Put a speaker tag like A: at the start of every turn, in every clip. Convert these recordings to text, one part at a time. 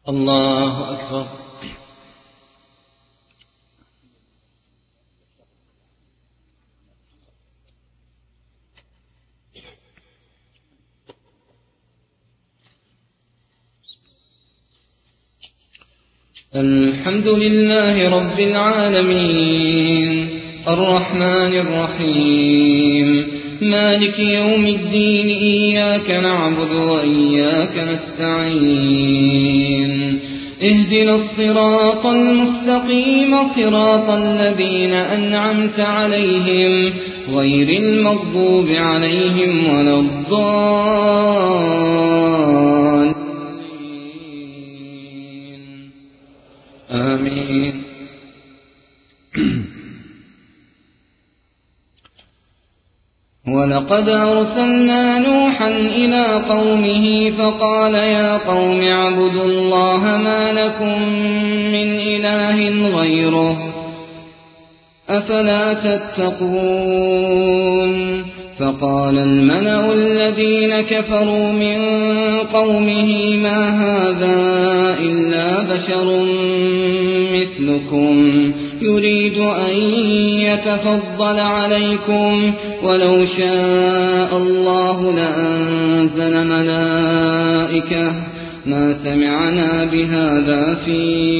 A: الله أكبر. الحمد لله رب العالمين الرحمن الرحيم مالك يوم الدين إياك نعبد وإياك نستعين اهدنا الصراط المستقيم صراط الذين أنعمت عليهم غير المغضوب عليهم ولا الضالين آمين. ولقد أرسلنا نوحا إلى قومه فقال يا قوم اعبدوا الله ما لكم من إله غيره أفلا تتقون. فقال الملأ الذين كفروا من قومه ما هذا إلا بشر مثلكم يريد أن يتفضل عليكم ولو شاء الله لأنزل ملائكة ما سمعنا بهذا في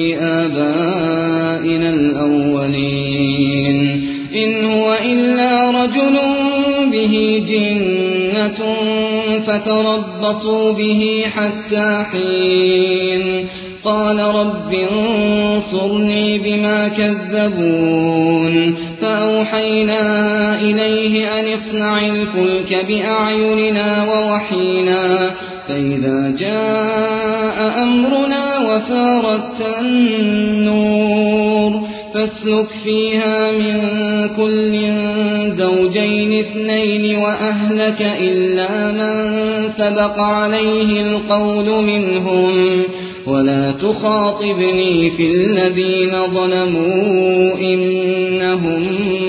A: آبائنا الأولين إن هو إلا رجل به جنة فتربصوا به حتى حين. قال رب انصرني بما كذبون. فأوحينا إليه أن اصنع الفلك بأعيننا ووحينا فإذا جاء أمرنا وفارت النور فاسلك فيها من كل زوجين اثنين وأهلك إلا من سبق عليه القول منهم ولا تخاطبني في الذين ظلموا إنهم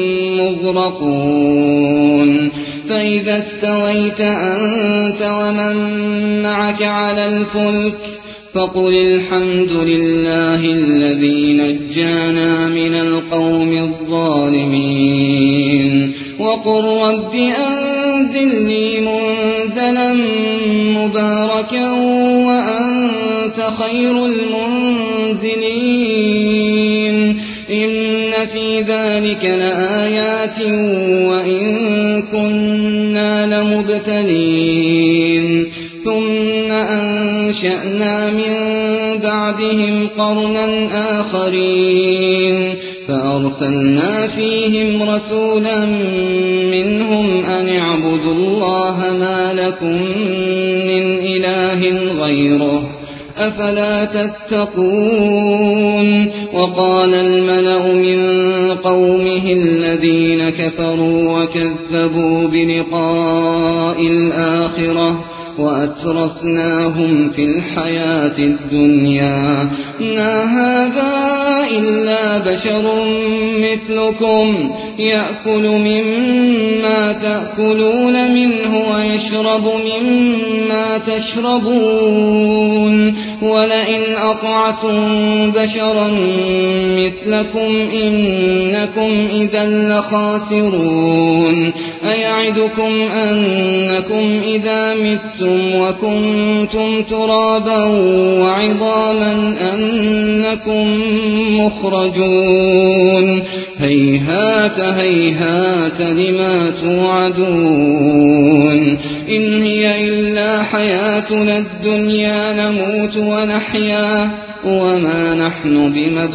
A: مغرقون. فإذا استويت أنت ومن معك على الفلك فقل الحمد لله الذي نجانا من القوم الظالمين وقل رب أنزلني منزلا مباركا وأنت خير المنزلين. إن في ذلك لآيات وإن كنا لمبتلين. ثم أنشأنا من بعدهم قرنا آخرين فأرسلنا فيهم رسولا منهم أن اعبدوا الله ما لكم من إله غيره أفلا تتقون. وقال الملأ من قومه الذين كفروا وكذبوا بلقاء الآخرة وأترفناهم في الحياة الدنيا ما هذا إلا بشر مثلكم يأكل مما تأكلون منه ويشرب مما تشربون ولئن أطعتم بشرا مثلكم إنكم إذا لخاسرون. أيعدكم أنكم إذا متم وكنتم ترابا وعظاما أنكم مخرجون. هيهات هيهات لما توعدون. إن هي إلا حياتنا الدنيا نموت ونحيا وما نحن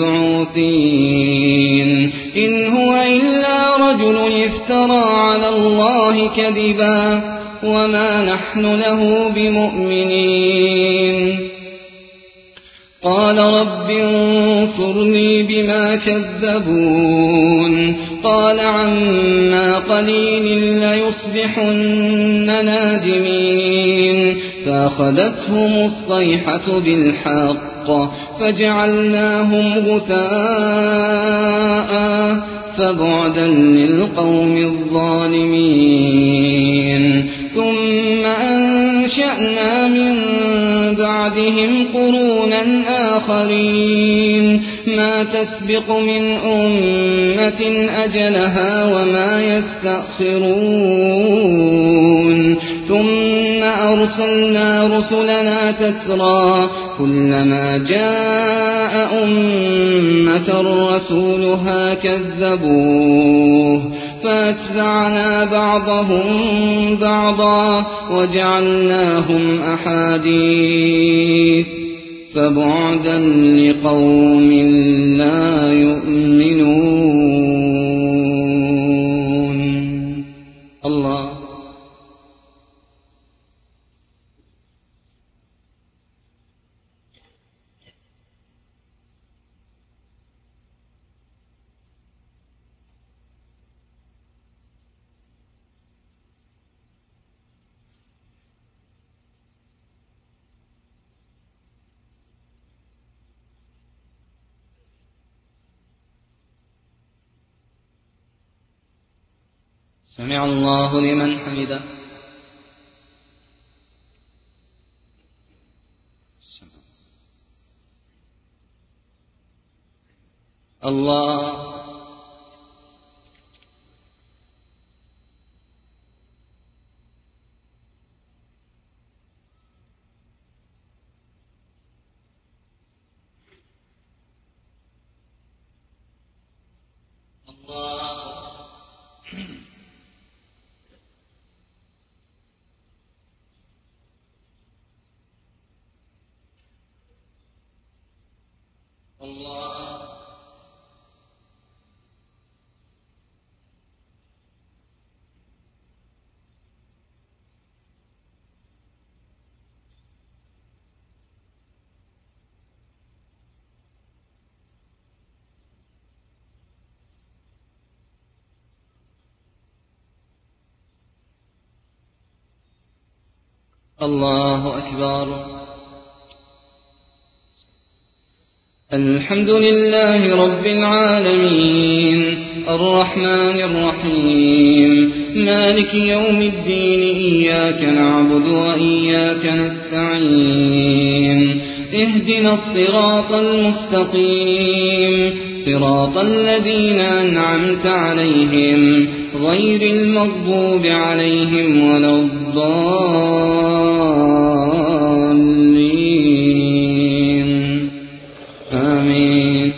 A: بمبعوثين. إن هو إلا رجل افترى على الله كذبا وما نحن له بمؤمنين. قال رب انصرني بما كذبون. قال عما قليل ليصبحن نادمين. فأخذتهم الصيحة بالحق فجعلناهم غثاء فبعدا للقوم الظالمين. ثم أنشأنا من بعد بعدهم قرونا آخرين ما تسبق من أمة أجلها وما يستأخرون ثم أرسلنا رسلنا تترى كلما جاء أمة رسولها كذبوه فأتبعنا بعضهم بعضا وجعلناهم أحاديث فبعدا لقوم لا يؤمنون. الله. سمع الله لمن حمده. الله. الله أكبر. الحمد لله رب العالمين الرحمن الرحيم مالك يوم الدين إياك نعبد وإياك نستعين اهدنا الصراط المستقيم صراط الذين أنعمت عليهم غير المغضوب عليهم ولا الضالين آمين.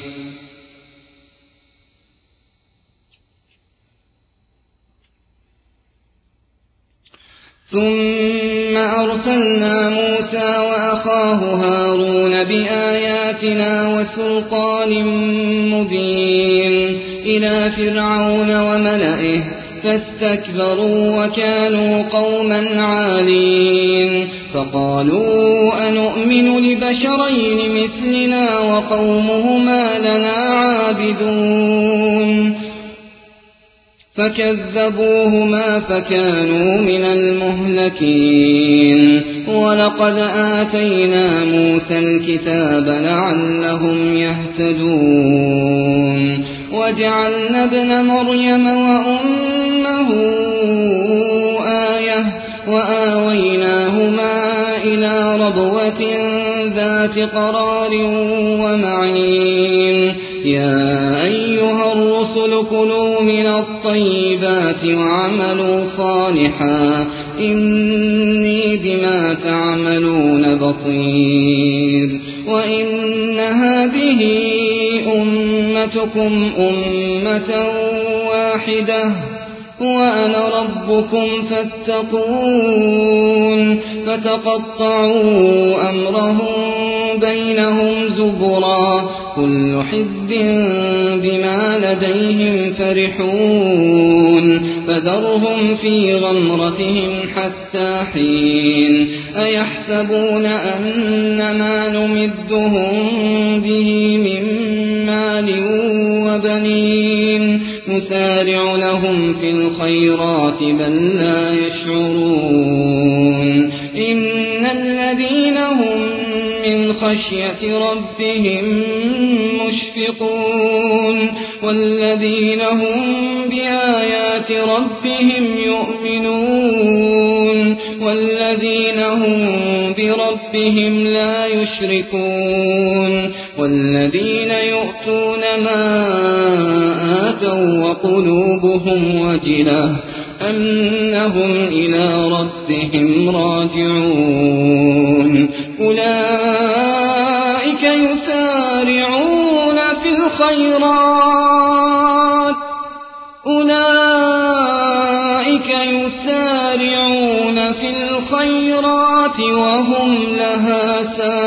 A: ثم أرسلنا موسى وأخاه هارون بآياتنا وسلطان مبين إلى فرعون وملئه فاستكبروا وكانوا قوما عالين فقالوا أنؤمن لبشرين مثلنا وقومهما لنا عابدون فكذبوهما فكانوا من المهلكين. ولقد آتينا موسى الكتاب لعلهم يهتدون وجعلنا ابن مريم وأمه آية وآويناهما إلى ربوة ذات قرار ومعين. يا أيها الرسل كلوا من الطيبات وعملوا صالحا إني بما تعملون بصير. وإن هذه أمتكم أمة واحدة وأنا ربكم فاتقون. فتقطعوا أمرهم بينهم زبرا كل حزب بما لديهم فرحون. فذرهم في غمرتهم حتى حين. أيحسبون أن ما نمدهم به من مال وبنين نسارع لهم في الخيرات بل لا يشعرون. إن الذين هم من خشية ربهم مشفقون والذين هم بآيات ربهم يؤمنون والذين هم بربهم بربهم لا يشركون والذين يؤتون ما آتوا وقلوبهم وجلة أنهم إلى ربهم راجعون أولئك يسارعون في الخيرات وهم لها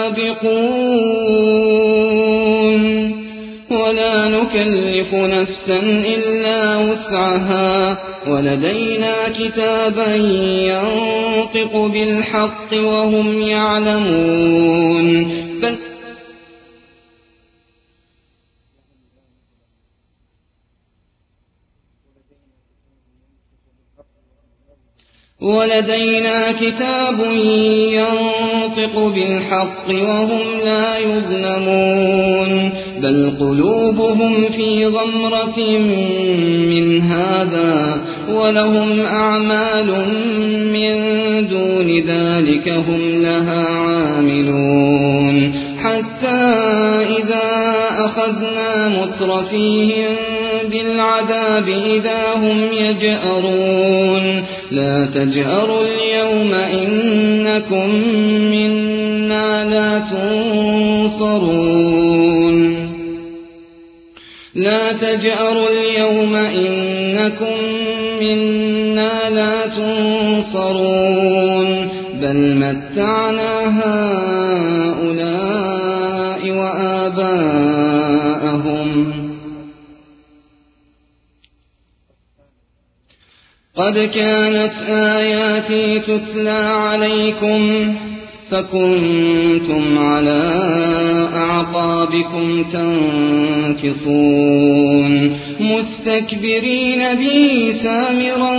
A: سابقون ولا نكلف نفسا إلا وسعها ولدينا كتابا ينطق بالحق وهم يعلمون ولدينا كتاب ينطق بالحق وهم لا يظلمون بل قلوبهم في غمرة من هذا ولهم أعمال من دون ذلك هم لها عاملون حتى إذا أخذنا مترفيهم بالعذاب إذا هم يجأرون لا تجأروا اليوم إنكم منا لا تنصرون بل متعنا هؤلاء وآباءهم قد كانت آياتي تتلى عليكم فكنتم على أعقابكم تنكصون مستكبرين به سامرا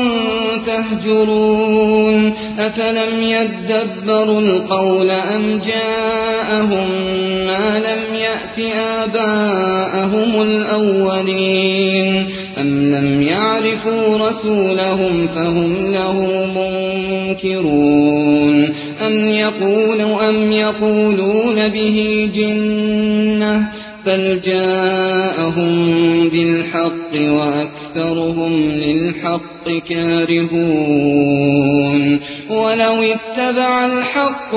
A: تهجرون أفلم يدبروا القول أم جاءهم ما لم يأت آباءهم الأولين أم لم يعرفوا رسولهم فهم له منكرون أم يقولون به جنة بل جاءهم بالحق وأكثرهم للحق كارهون ولو اتبع الحق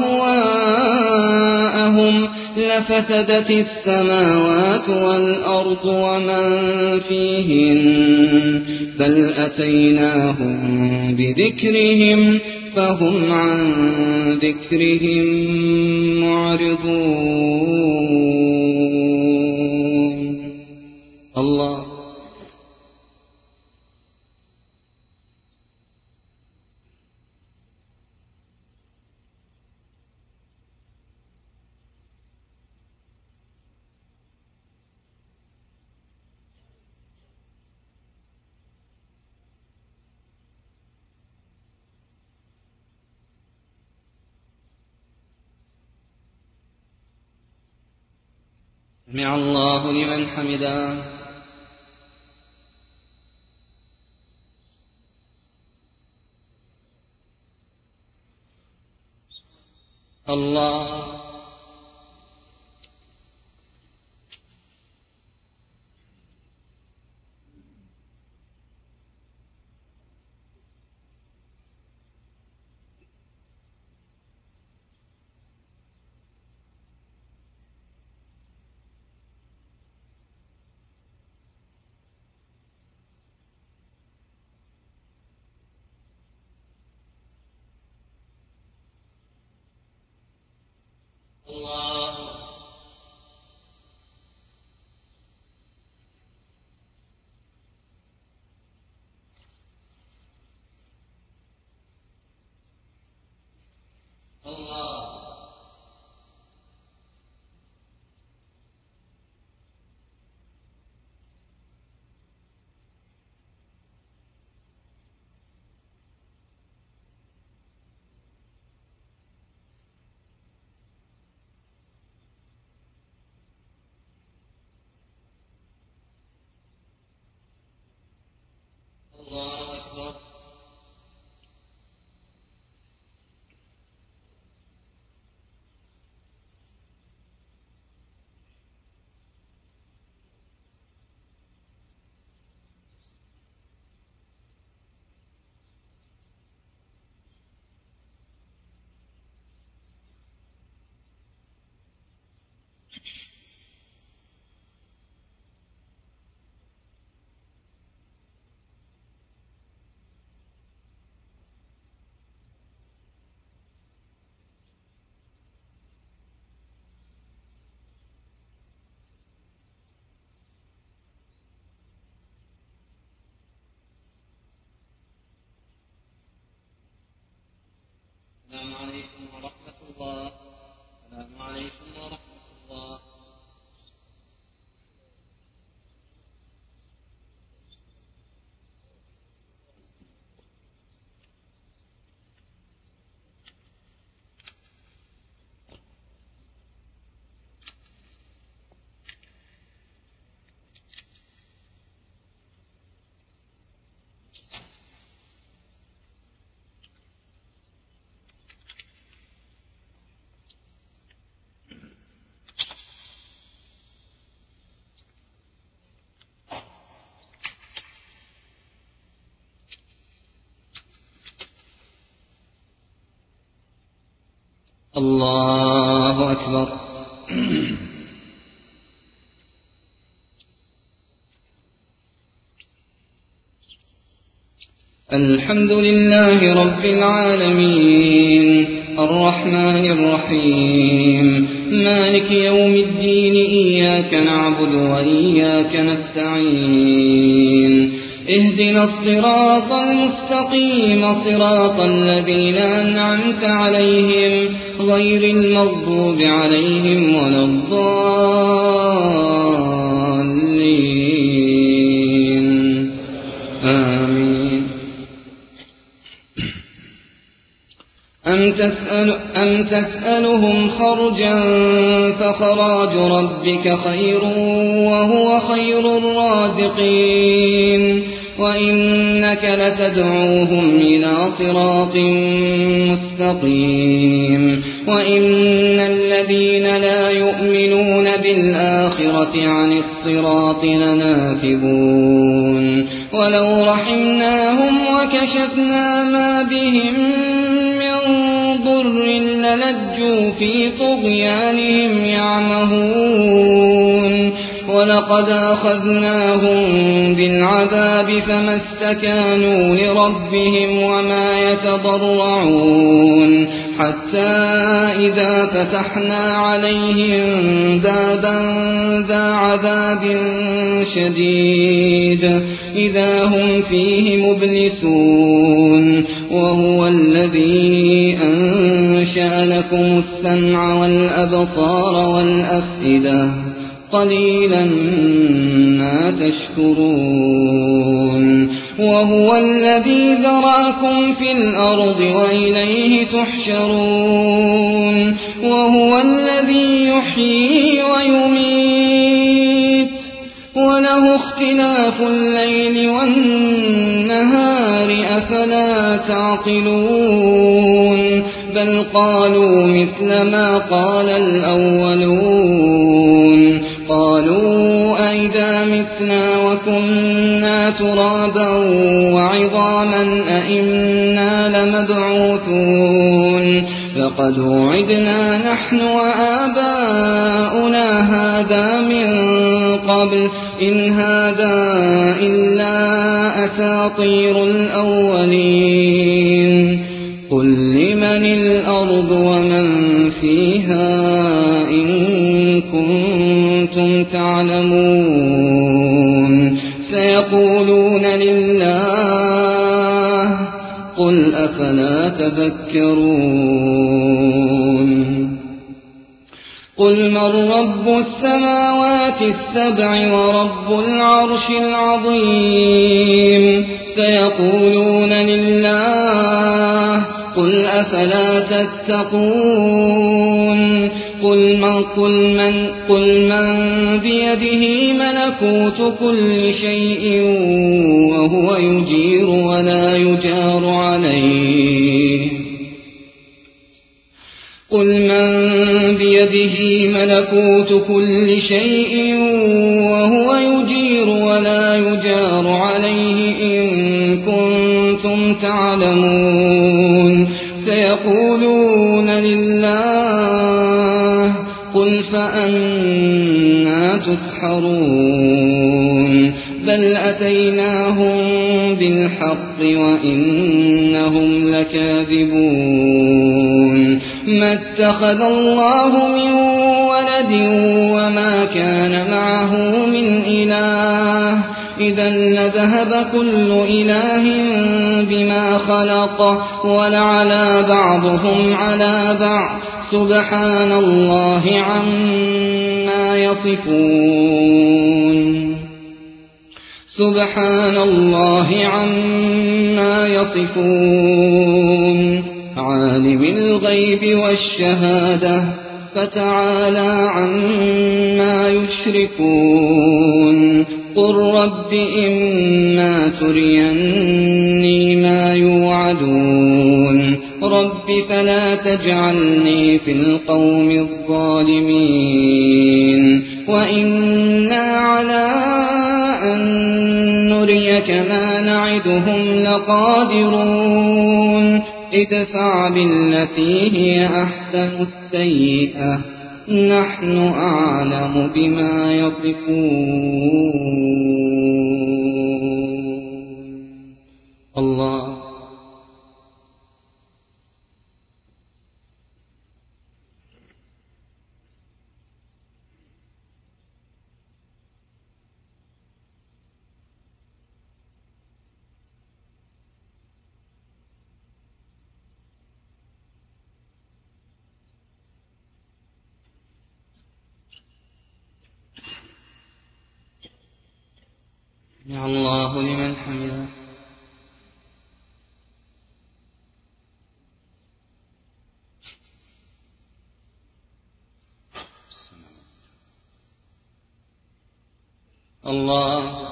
A: أهواءهم لفسدت السماوات والأرض ومن فيهن بل أتيناهم بذكرهم فهم عن ذكرهم معرضون الله سمع الله لمن حمده الله السلام عليكم ورحمة الله. السلام عليكم ورحمة الله. الله أكبر. الحمد لله رب العالمين الرحمن الرحيم مالك يوم الدين إياك نعبد وإياك نستعين اهدنا الصراط المستقيم صراط الذين أنعمت عليهم غير المغضوب عليهم ولا الضالين آمين. أم تسألهم خرجا فخراج ربك خير وهو خير الرازقين وإنك لتدعوهم إلى صراط مستقيم وإن الذين لا يؤمنون بالآخرة عن الصراط لناكبون ولو رحمناهم وكشفنا ما بهم من ضر للجوا في طغيانهم يعمهون ولقد أخذناهم بالعذاب فما استكانوا لربهم وما يتضرعون حتى إذا فتحنا عليهم بابا ذا عذاب شديد إذا هم فيه مبلسون وهو الذي أنشأ لكم السمع والأبصار والأفئدة قليلا ما تشكرون وهو الذي ذرأكم في الأرض وإليه تحشرون وهو الذي يحيي ويميت وله اختلاف الليل والنهار أفلا تعقلون بل قالوا مثل ما قال الأولون قالوا أئذا متنا وكنا ترابا وعظاما أئنا لمبعوثون لقد وعدنا نحن وآباؤنا هذا من قبل إن هذا إلا أساطير الأولين قل لمن الأرض ومن فيها إن كنتم تعلمون سيقولون لله قل أفلا تذكرون قل من رب السماوات السبع ورب العرش العظيم سيقولون لله قل أفلا تتقون قل من بيده ملكوت كل شيء وهو يجير ولا يجار عليه قل من بيده ملكوت كل شيء وهو يجير ولا يجار عليه إن كنتم تعلمون سيقولون لله قل فأنا تسحرون بل أتيناهم بالحق وإنهم لكاذبون ما اتخذ الله من ولد وما كان معه من إله إذا لذهب كل إله بما خلق ولعلى بعضهم على بعض سبحان الله عما يصفون سبحان الله عما يصفون عالم الغيب والشهادة فتعالى عما يشركون قل رب إما تريني ما يوعدون رب فلا تجعلني في القوم الظالمين وإنا على أن نريك ما نعدهم لقادرون ادفع بالتي هي أحسن السيئة نحن أعلم بما يصفون الله يا الله لمن حمده الله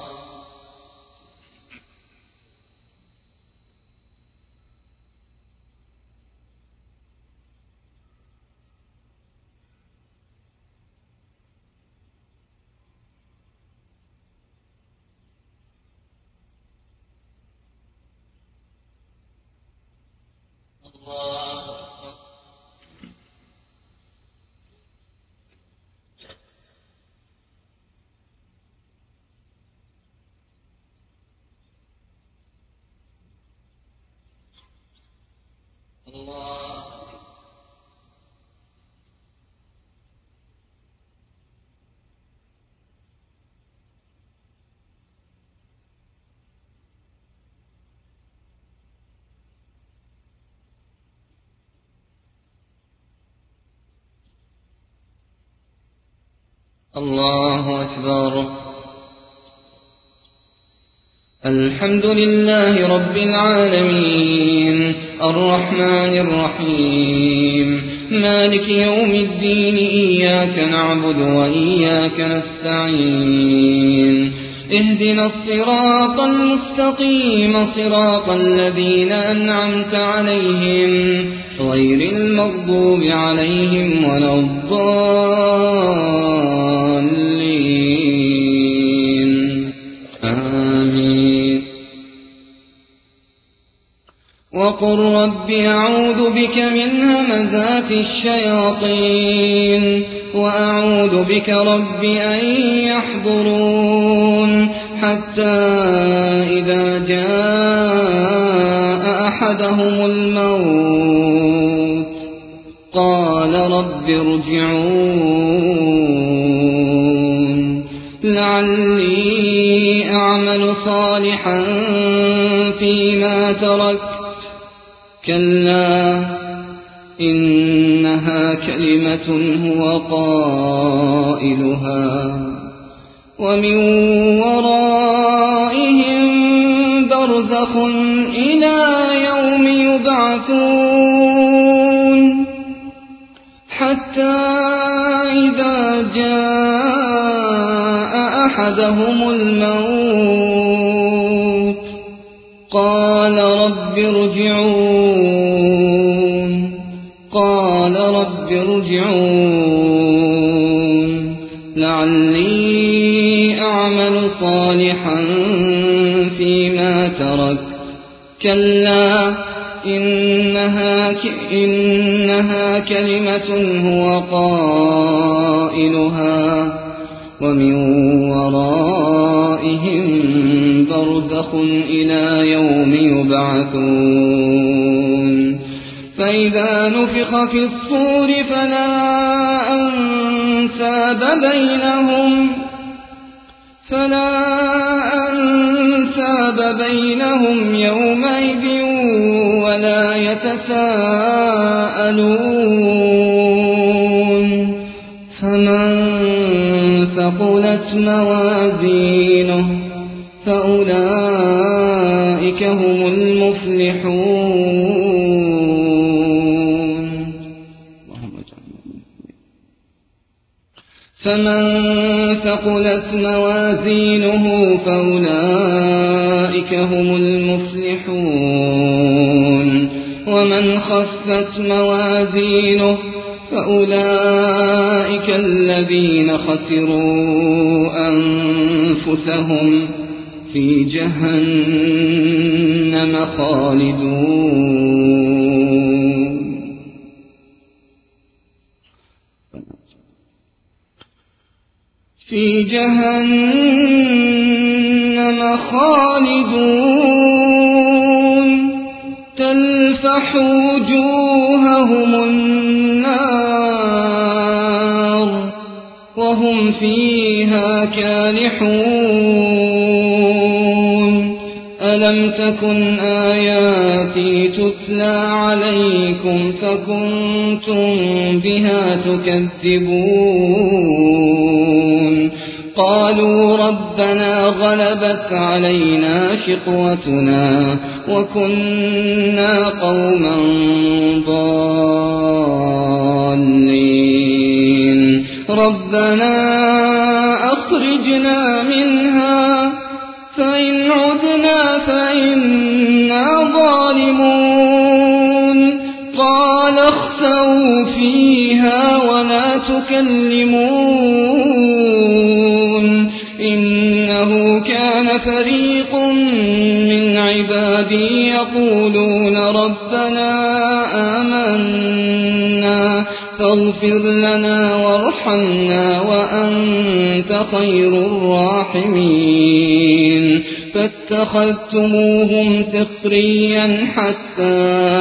A: الله أكبر الحمد لله رب العالمين الرحمن الرحيم مالك يوم الدين إياك نعبد وإياك نستعين اهدنا الصراط المستقيم صراط الذين أنعمت عليهم غير المغضوب عليهم ولا الضالين آمين وقل رب أعوذ بك من همزات الشياطين وأعوذ بك رب أن يحضرون حتى إذا جاء أحدهم الموت قال رب ارجعون لعلي أعمل صالحا فيما تركت كلا إنها كلمة هو قائلها ومن ورائهم برزخ إلى يوم يبعثون حتى إذا جاء أحدهم الموت قال رب ارجعون لعلي أعمل صالحا فيما تركت كلا إنها كلمة هو قائلها ومن ورائهم برزخ إلى يوم يبعثون فإذا نفخ في الصور فلا أنساب بينهم يومئذ ولا يتساءلون فمن ثقلت موازينه فأولئك هم المفلحون فمن ثقلت موازينه فأولئك هم المفلحون ومن خفت موازينه فأولئك الذين خسروا أنفسهم في جهنم خالدون في جهنم خالدون تلفح وجوههم النار وهم فيها كالحون ألم تكن آياتي تتلى عليكم فكنتم بها تكذبون قالوا ربنا غلبت علينا شقوتنا وكنا قوما ضالين ربنا أخرجنا منها فإن عدنا فإنا ظالمون قال اخسئوا فيها ولا تكلمون إنه كان فريق من عبادي يقولون ربنا آمنا فاغفر لنا وارحمنا وأنت خير الراحمين فاتخذتموهم سخريا حتى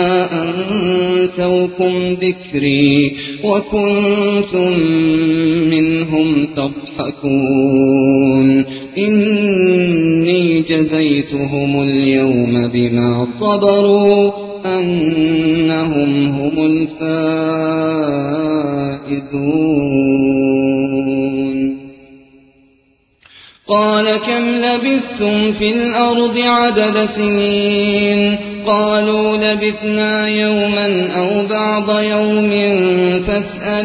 A: أنسوكم ذكري وكنتم منهم تضحكون إني جزيتهم اليوم بما صبروا أنهم هم الفائزون قال كم لبثتم في الأرض عدد سنين قالوا لبثنا يوما أو بعض يوم فاسأل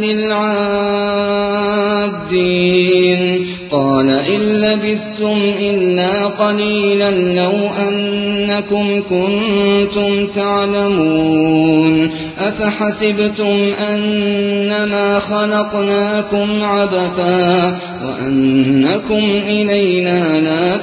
A: العادين قال إن لبثتم إلا قليلا لو أنكم كنتم تعلمون أفحسبتم أنما خلقناكم عبثا وأنكم إلينا لا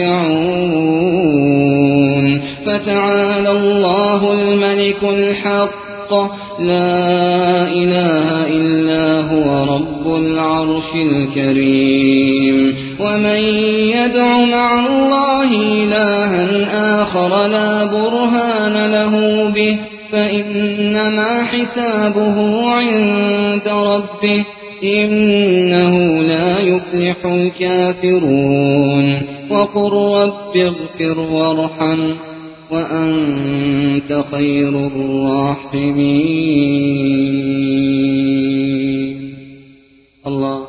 A: ترجعون فتعالى الله الملك الحق لا إله إلا هو رب العرش الكريم ومن يدع مع الله إلها آخر لا برهان له به فإنما حسابه عند ربه إنه لا يفلح الكافرون وقل رب اغفر وارحم وأنت خير الراحمين الله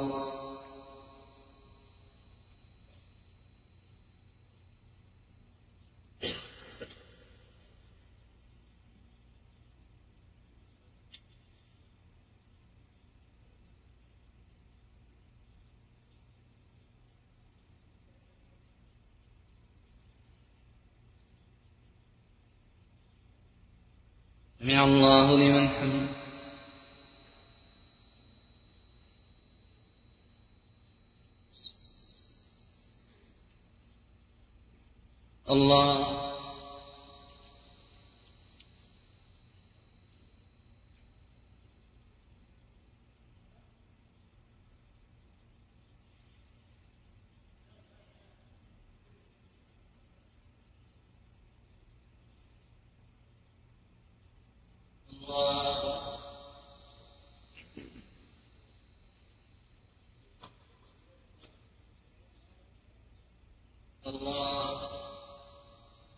A: سمع الله لمن حمده الله الله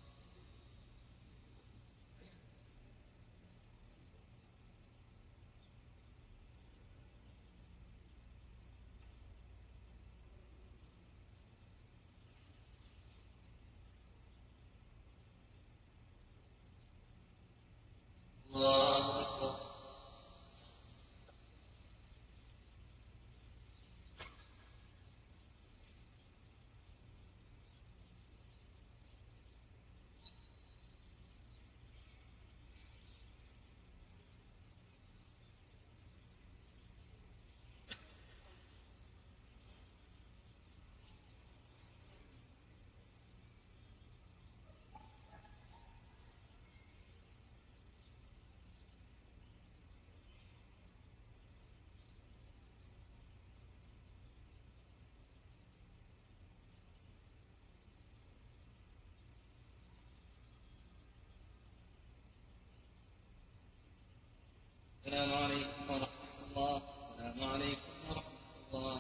A: السلام عليكم ورحمة الله. السلام عليكم ورحمة الله.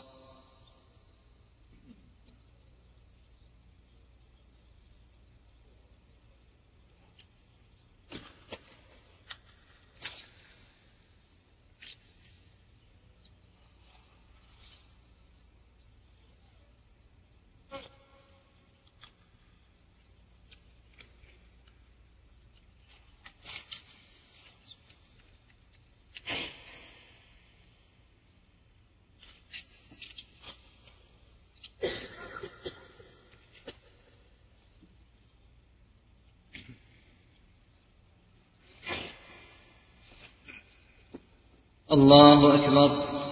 A: الله أكبر.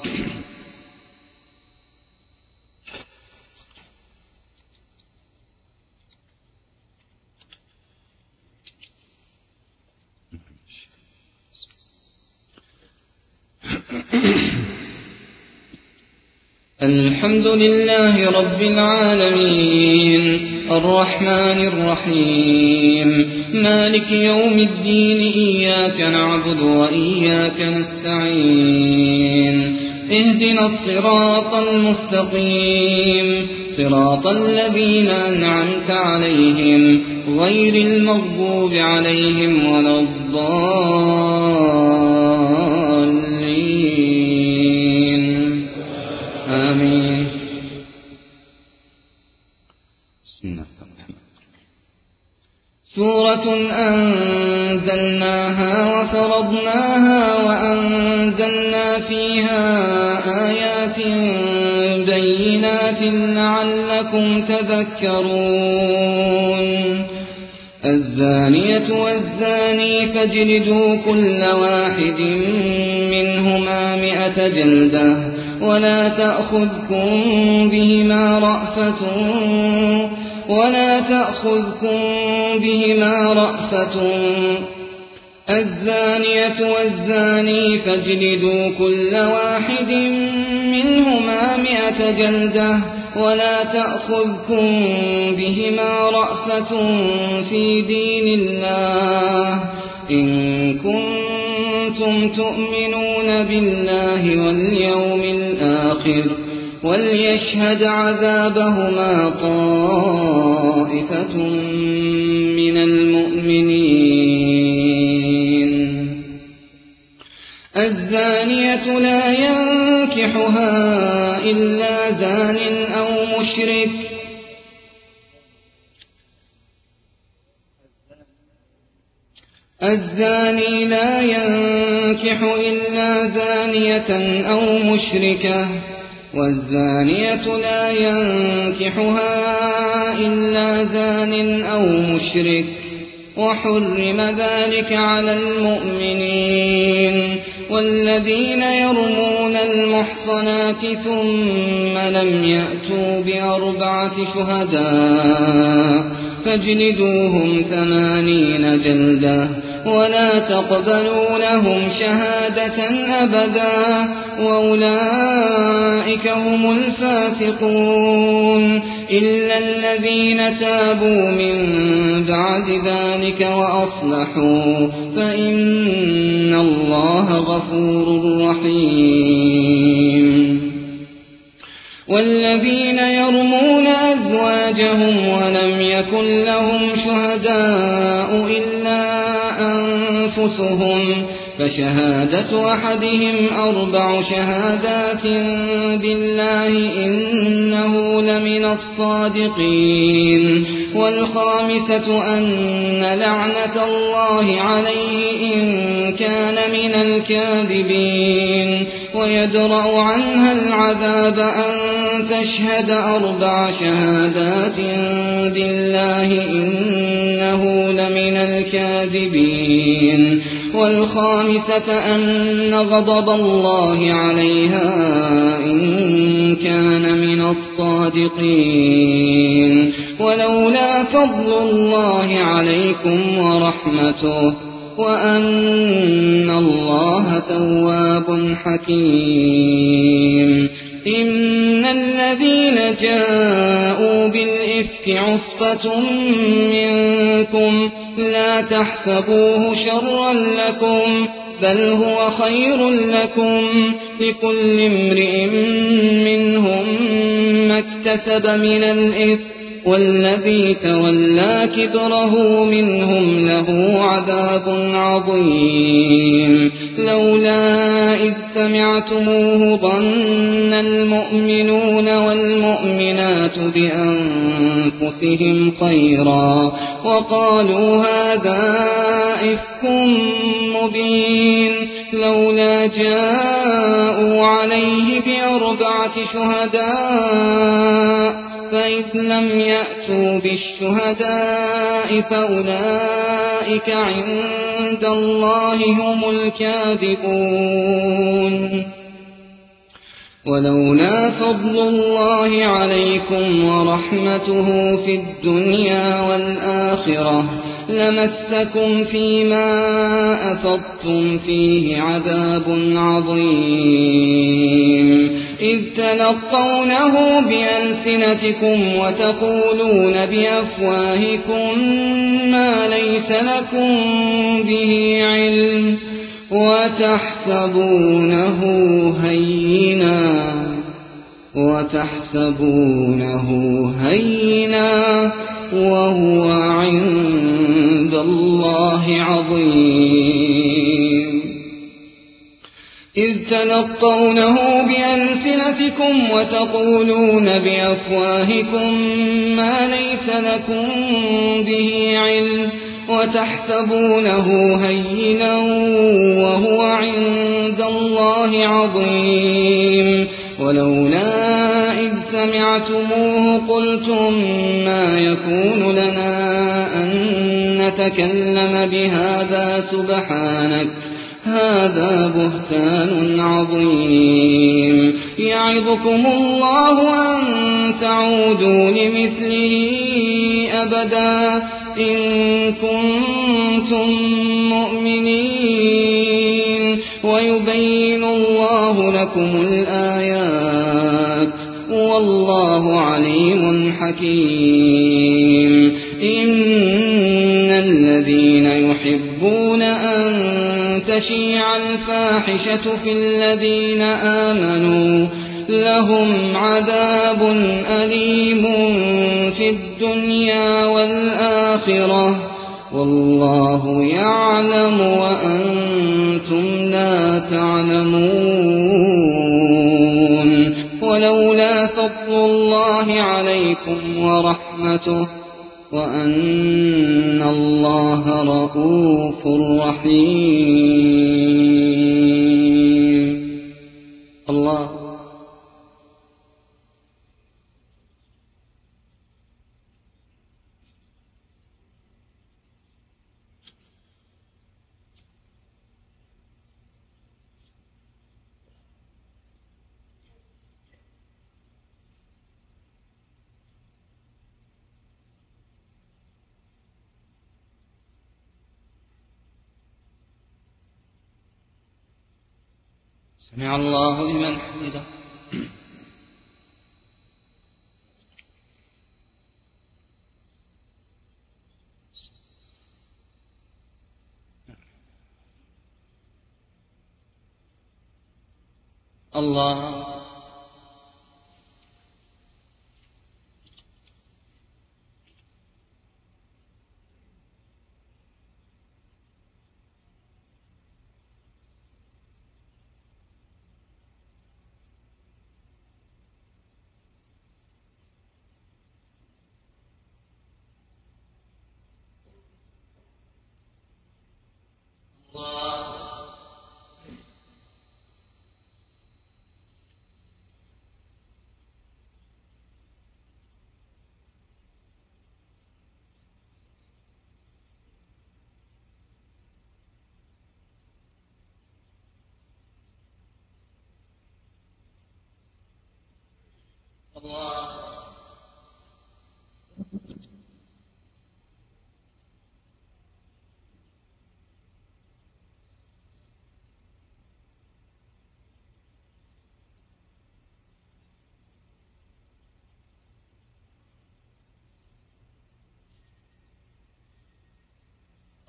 A: الحمد لله رب العالمين الرحمن الرحيم مالك يوم الدين إياك نعبد وإياك نستعين اهدنا الصراط المستقيم صراط الذين أنعمت عليهم غير المغضوب عليهم ولا الضالين آمين. سورة أنزلناها وفرضناها وأنزلنا فيها آيات بينات لعلكم تذكرون. الزانية والزاني فاجلدوا كل واحد منهما 100 جلدة ولا تأخذكم بهما رأفة. الزانية والزاني فاجلدوا كل واحد منهما 100 جلدة ولا تأخذكم بهما رأفة في دين الله إن كنتم تؤمنون بالله واليوم الآخر وليشهد عذابهما طائفة من المؤمنين. الزانية لا ينكحها إلا زان أو مشرك الزاني لا ينكح إلا زانية أو مشركة والزانية لا ينكحها إلا زان أو مشرك وحرم ذلك على المؤمنين. والذين يرمون المحصنات ثم لم يأتوا ب4 شهداء فاجلدوهم 80 جلدة ولا تقبلوا لهم شهادة أبدا وأولئك هم الفاسقون إلا الذين تابوا من بعد ذلك وأصلحوا فإن الله غفور رحيم. والذين يرمون أزواجهم ولم يكن لهم شهداء إلا أنفسهم فشهادة أحدهم 4 شهادات بالله إنه لمن الصادقين. والخامسة أن لعنة الله عليه إن كان من الكاذبين ويدرأ عنها العذاب أن تشهد 4 شهادات بالله إنه لمن الكاذبين. والخامسة أن غضب الله عليها إن كان من الصادقين. ولولا فضل الله عليكم ورحمته وأن الله تواب حكيم. إن الذين جاءوا بالإفك عصبة منكم لا تحسبوه شرا لكم بل هو خير لكم لكل امرئ منهم ما اكتسب من الإثم والذي تولى كبره منهم له عذاب عظيم لولا إذ سمعتموه ظن المؤمنون والمؤمنات بأنفسهم خيرا وقالوا هذا إفك مبين لولا جاءوا عليه ب4 شهداء فإذ لم يأتوا بالشهداء فأولئك عند الله هم الكاذبون ولولا فضل الله عليكم ورحمته في الدنيا والآخرة لمسكم فيما أفضتم فيه عذاب عظيم إذ تلقونه بألسنتكم وتقولون بأفواهكم ما ليس لكم به علم وتحسبونه هينا وهو عند الله عظيم إذ تلقونه بألسنتكم وتقولون بأفواهكم ما ليس لكم به علم وتحسبونه هينا وهو عند الله عظيم ولولا إذ سمعتموه قلتم ما يكون لنا أن نتكلم بهذا سبحانك هذا بهتان عظيم يعظكم الله أن تعودوا لمثله أبدا إن كنتم مؤمنين ويبين الله لكم الآيات والله عليم حكيم إن الذين يحبون أن تشيع الفاحشة في الذين آمنوا لهم عذاب أليم في الدنيا والآخرة والله يعلم وأنتم لا تعلمون ولولا فضل الله عليكم ورحمته وأن الله رءوف رحيم الله سمع الله لمن حمده الله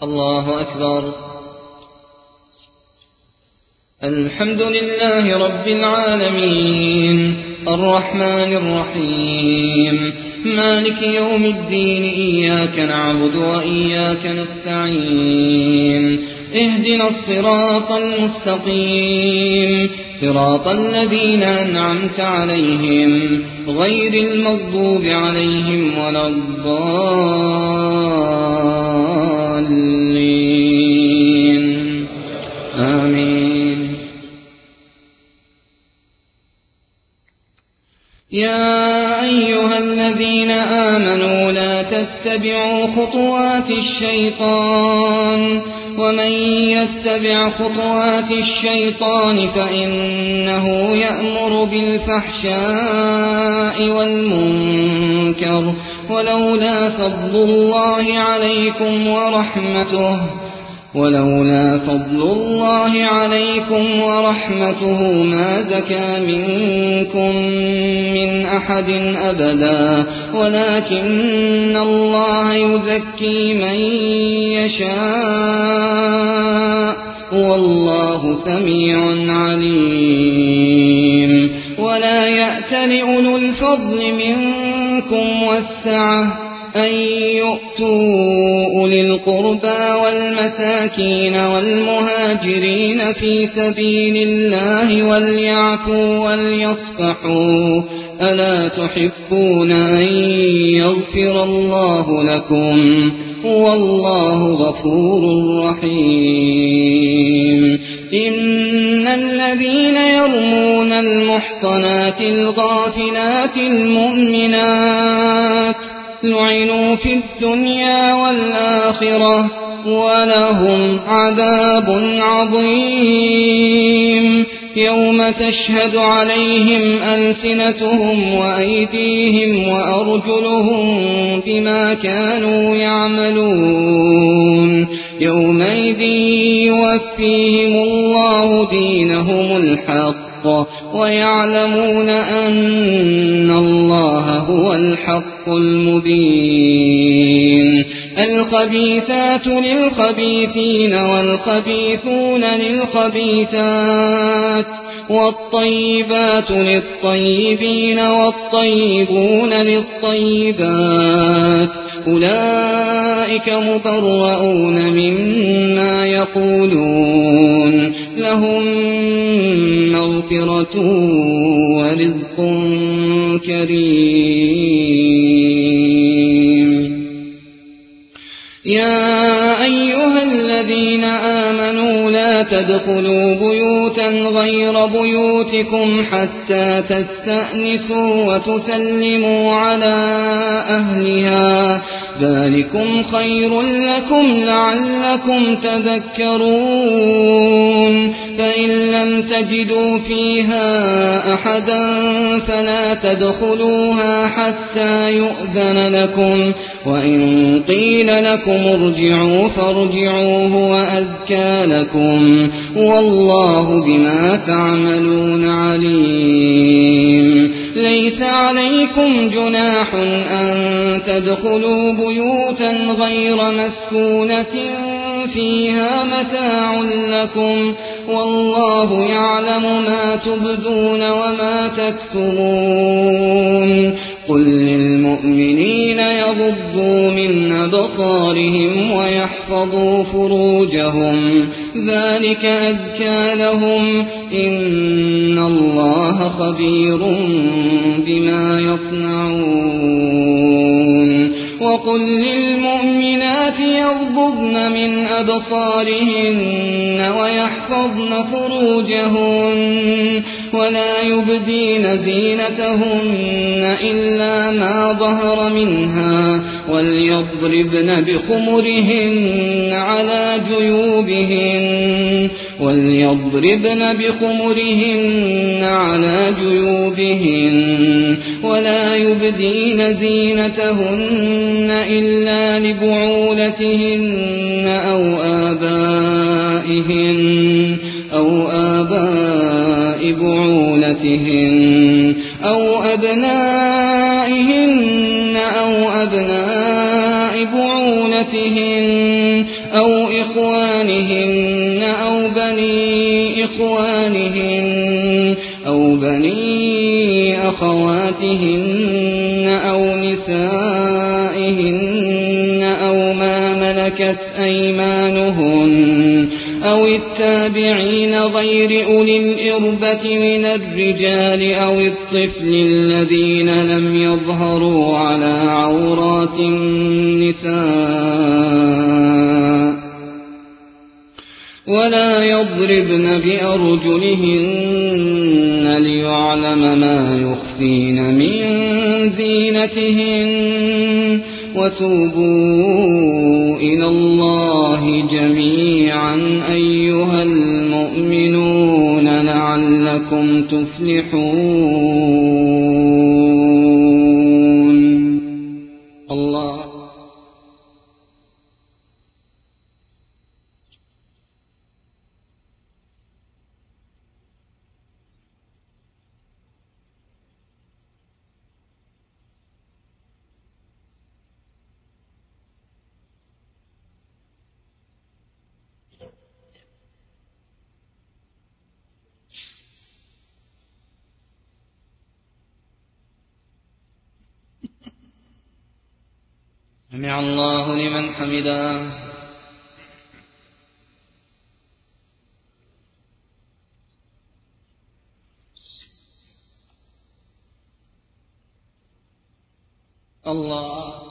A: الله أكبر. الحمد لله رب العالمين الرحمن الرحيم مالك يوم الدين إياك نعبد وإياك نستعين اهدنا الصراط المستقيم صراط الذين أنعمت عليهم غير المغضوب عليهم ولا الضالين آمين. يا أيها الذين آمنوا لا تتبعوا خطوات الشيطان ومن يتبع خطوات الشيطان فإنه يأمر بالفحشاء والمنكر ولولا فضل الله عليكم ورحمته ما زكى منكم من أحد أبدا ولكن الله يزكي من يشاء والله سميع عليم. ولا يأتل أولو الفضل منكم والسعة أن يؤتوا أولي القربى والمساكين والمهاجرين في سبيل الله وليعفوا وليصفحوا ألا تحبون أن يغفر الله لكم والله غفور رحيم. إن الذين يرمون المحصنات الغافلات المؤمنات لعنوا في الدنيا والآخرة ولهم عذاب عظيم يوم تشهد عليهم ألسنتهم وأيديهم وأرجلهم بما كانوا يعملون يومئذ يوفيهم الله دينهم الحق ويعلمون أن الله هو الحق المبين. الخبيثات للخبيثين والخبيثون للخبيثات والطيبات للطيبين والطيبون للطيبات أولئك مبرؤون مما يقولون لهم مغفرة ورزق كريم. يا أيها الذين آمنوا لا تدخلوا بيوتا غير بيوتكم حتى تستأنسوا وتسلموا على أهلها ذلكم خير لكم لعلكم تذكرون. فإن لم تجدوا فيها أحدا فلا تدخلوها حتى يؤذن لكم وإن قيل لكم ارجعوا فارجعوا هو أزكى لكم والله بما تعملون عليم. ليس عليكم جناح أن تدخلوا بيوتا غير مسكونة فيها متاع لكم والله يعلم ما تبدون وما تكتمون. قل للمؤمنين يغضوا من أبصارهم ويحفظوا فروجهم ذلك أزكى لهم إن الله خبير بما يصنعون. وقل للمؤمنات يغضضن من أبصارهن ويحفظن فروجهن ولا يبدين زينتهن إلا ما ظهر منها وليضربن بخمرهن على جيوبهن ولا يبدين زينتهن إلا لبعولتهن أو آباء بعولتهن أو أبنائهن أو أبناء بعولتهن أو إخوانهن أو بني إخوانهن أو بني أخواتهن أو نسائهن أو ما ملكت أيمانهن أو التابعين غير أولي الإربة من الرجال أو الطفل الذين لم يظهروا على عورات النساء ولا يضربن بأرجلهن ليعلم ما يخفين من زينتهن وتوبوا إلى الله جميعا أيها المؤمنون لعلكم تفلحون. الله سمع الله لمن حمده. الله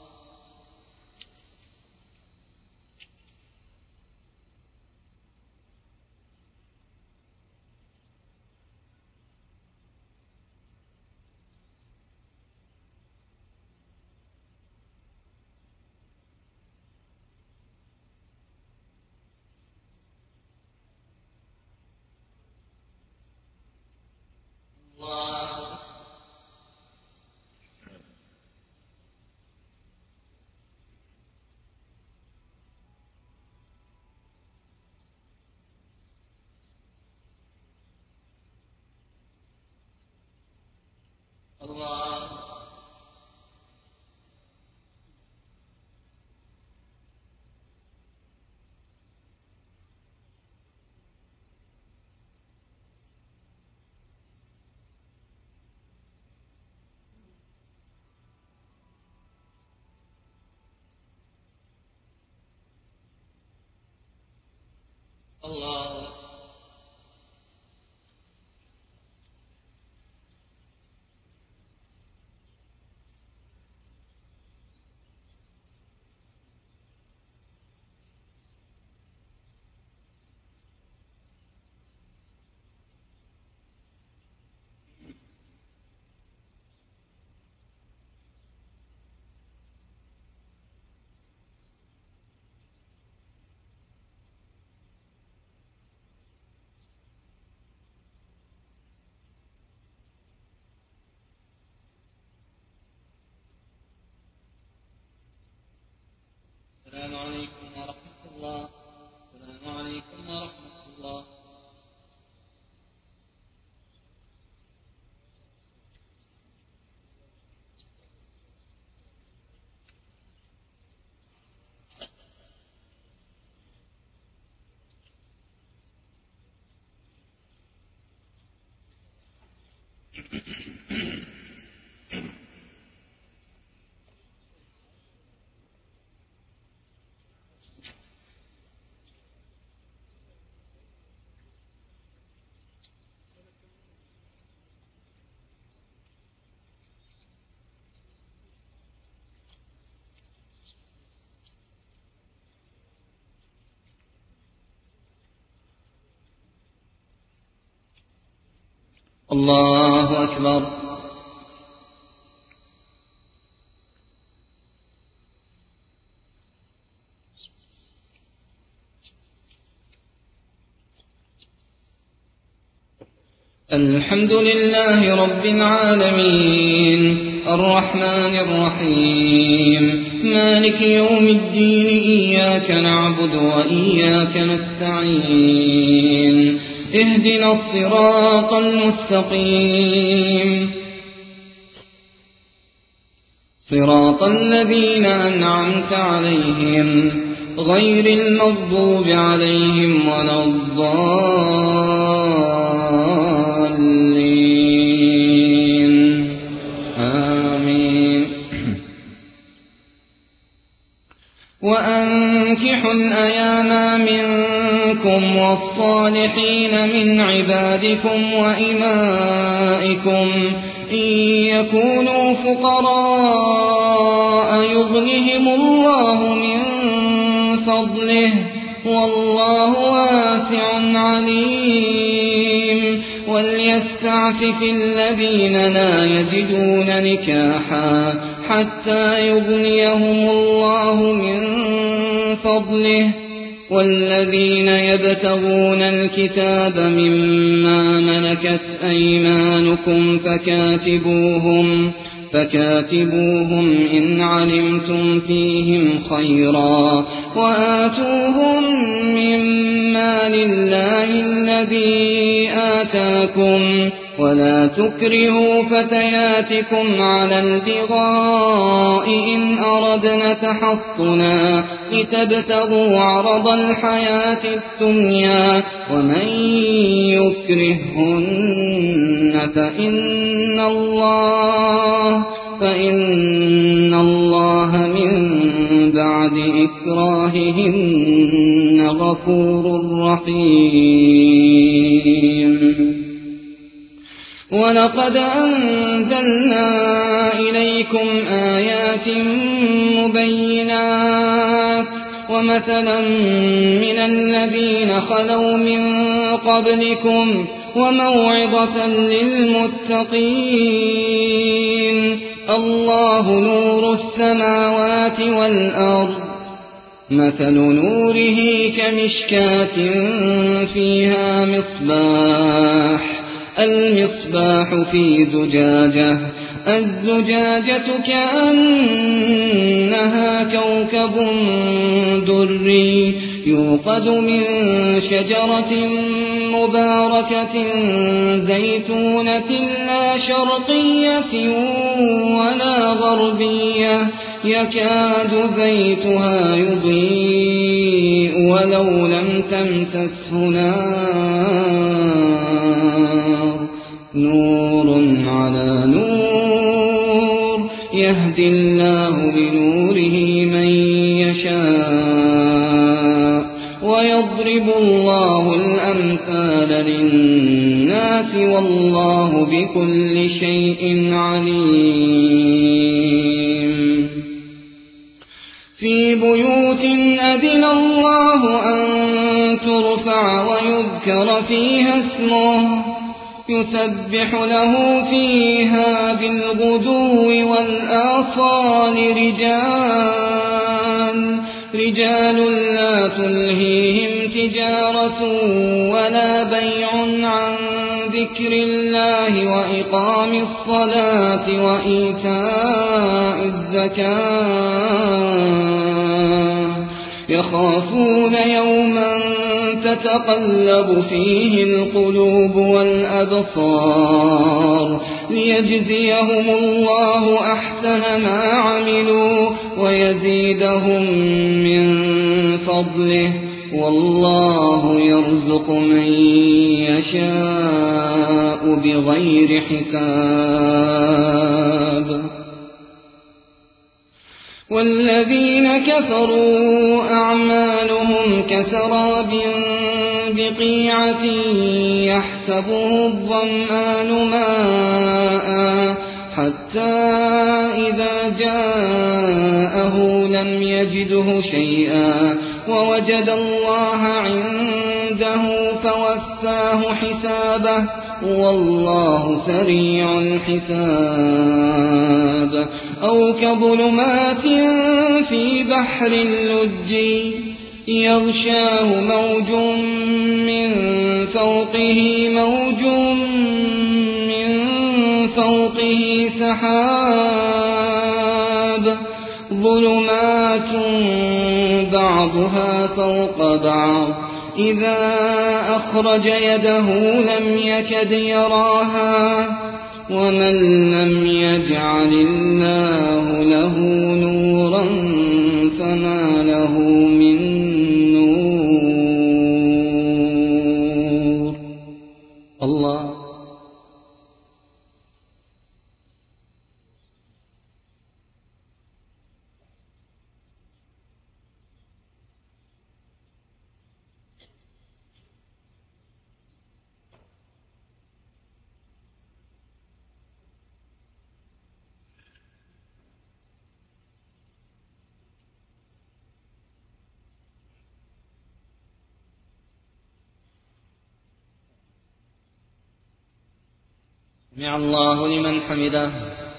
A: الله الله السلام عليكم ورحمة الله. السلام عليكم ورحمة الله. الله أكبر. الحمد لله رب العالمين الرحمن الرحيم مالك يوم الدين إياك نعبد وإياك نستعين اهدنا الصراط المستقيم صراط الذين أنعمت عليهم غير المغضوب عليهم ولا الضالين آمين. وأنكحوا الأيام منكم والصالحين من عبادكم وإمائكم إن يكونوا فقراء يغنهم الله من فضله والله واسع عليم. وليستعفف الذين لا يجدون نكاحا حتى يغنيهم الله من فضله والذين يبتغون الكتاب مما ملكت أيمانكم فكاتبوهم إن علمتم فيهم خيرا وآتوهم مما لله الذي آتاكم ولا تكرهوا فتياتكم على البغاء إن أردنا تحصنا لتبتغوا عرض الحياة الدنيا ومن يكرهن فإن الله من بعد إكراههن غفور رحيم. ولقد أنزلنا إليكم آيات مبينات ومثلا من الذين خلوا من قبلكم وموعظة للمتقين. الله نور السماوات والأرض مثل نوره كمشكاة فيها المصباح في زجاجة الزجاجة كأنها كوكب دري يوقد من شجرة مباركة زيتونة لا شرقية ولا غربية يكاد زيتها يضيء ولو لم تمسسه نار نور على نور يهدي الله لنوره من يشاء ويضرب الله الأمثال للناس والله بكل شيء عليم. في بيوت أذن الله أن ترفع ويذكر فيها اسمه يسبح له فيها بالغدو والآصال رجال لا تلهيهم تجارة ولا بيع عن ذكر الله وإقام الصلاة وإيتاء الزكاة يخافون يوما تتقلب فيه القلوب والأبصار ليجزيهم الله أحسن ما عملوا ويزيدهم من فضله والله يرزق من يشاء بغير حساب. والذين كفروا أعمالهم كسراب بقيعة يحسبه الظمآن ماء حتى إذا جاءه لم يجده شيئا ووجد الله عنده فوفاه حسابه والله سريع الحساب. أو كظلمات في بحر اللجي يغشاه موج من فوقه سحاب ظلمات بعضها فوق بعض إذا أخرج يده لم يكد يراها ومن لم يجعل الله له نورا فما له من سمع الله لمن حمده.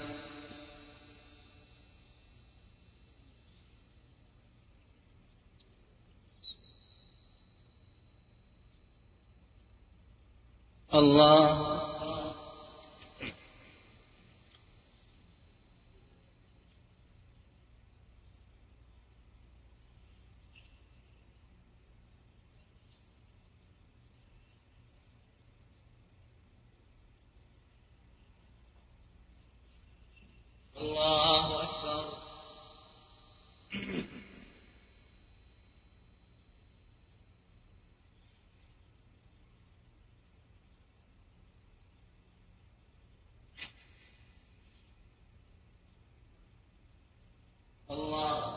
A: الله الله أكبر. الله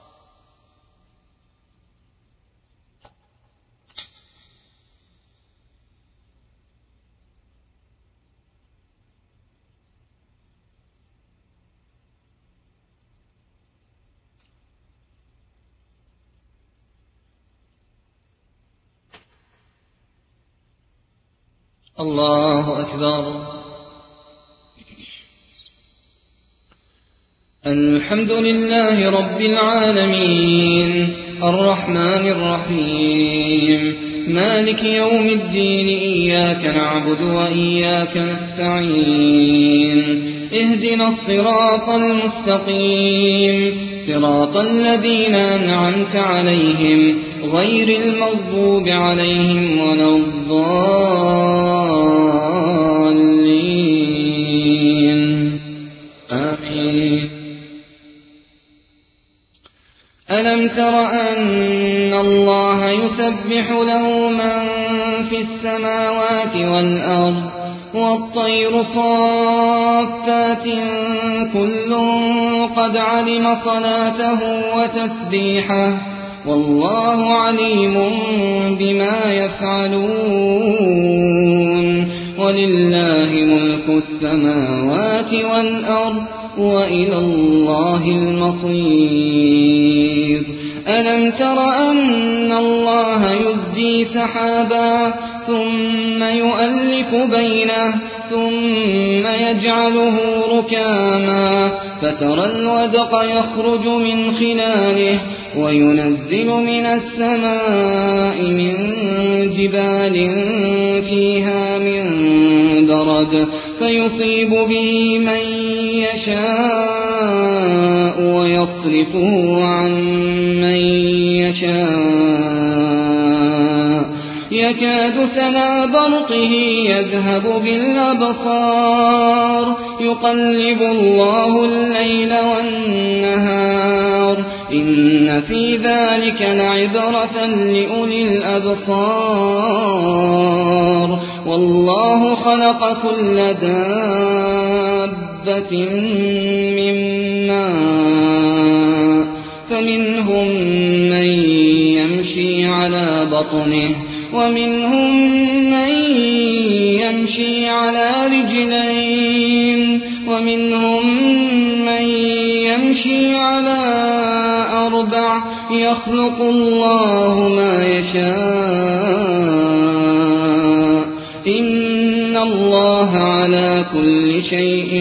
A: الله أكبر. الحمد لله رب العالمين الرحمن الرحيم مالك يوم الدين. إياك نعبد وإياك نستعين. اهدنا الصراط المستقيم صراط الذين أنعمت عليهم غير المغضوب عليهم ولا الضالين. آمين. ألم تر أن الله يسبح له من في السماوات والأرض والطير صافات كل قد علم صلاته وتسبيحه والله عليم بما يفعلون. ولله ملك السماوات والأرض وإلى الله المصير. ألم تر أن الله يزجي سحابا ثم يؤلف بينه ثم يجعله ركاما فترى الودق يخرج من خلاله وينزل من السماء من جبال فيها من برد فيصيب به من يشاء ويصرفه عن من يشاء يكاد سنا برقه يذهب بالأبصار يقلب الله الليل والنهار إن في ذلك لعبرة لأولي الأبصار. والله خلق كل دابة من ماء فمنهم من يمشي على بطنه ومنهم من يمشي على رجلين ومنهم من يمشي على أربع يخلق الله ما يشاء إن الله على كل شيء